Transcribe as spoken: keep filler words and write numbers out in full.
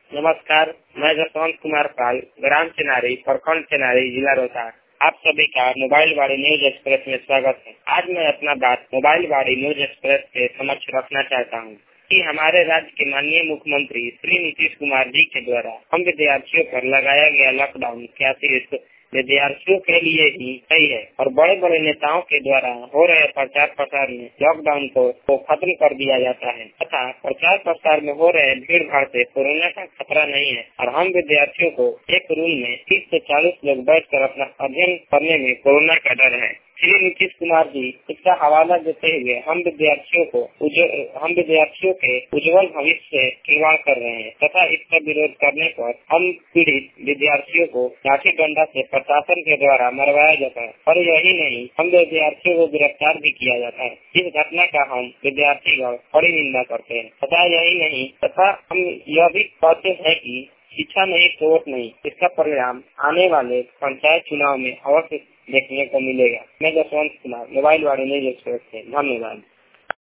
नमस्कार, मैं जसवंत कुमार पाल, ग्राम चेनारी, प्रखंड चेनारी, जिला रोहतास। आप सभी का मोबाइल वाड़ी न्यूज एक्सप्रेस में स्वागत है। आज मैं अपना बात मोबाइल वाड़ी न्यूज एक्सप्रेस के समक्ष रखना चाहता हूँ कि हमारे राज्य के माननीय मुख्यमंत्री श्री नीतीश कुमार जी के द्वारा हम विद्यार्थियों पर लगाया गया लॉकडाउन क्या सिर्फ विद्यार्थियों के लिए ही सही है और बड़े बड़े नेताओं के द्वारा हो रहे प्रचार प्रसार में लॉकडाउन को, को खत्म कर दिया जाता है तथा प्रचार प्रसार में हो रहे भीड़ भाड़ से कोरोना का खतरा नहीं है और हम विद्यार्थियों को एक रूम में तीस से चालीस लोग बैठकर अपना अध्ययन करने में कोरोना का डर है। श्री नीतीश कुमार जी इसका हवाला देते हुए हम विद्यार्थियों को हम विद्यार्थियों के उज्जवल भविष्य से खिलवाड़ कर रहे हैं तथा इसका विरोध करने पर हम पीड़ित विद्यार्थियों को लाठी डंडा से प्रशासन के द्वारा मरवाया जाता है और यही नहीं, हम विद्यार्थियों को गिरफ्तार भी किया जाता है। इस घटना का हम विद्यार्थीगण बड़ी निंदा करते हैं तथा यही नहीं तथा हम यह भी कहते हैं कि शिक्षा नहीं तो वोट नहीं, इसका परिणाम आने वाले पंचायत चुनाव में अवश्य देखने को मिलेगा। मैं Jaswant Kumar, mobile Wadi news express से, धन्यवाद।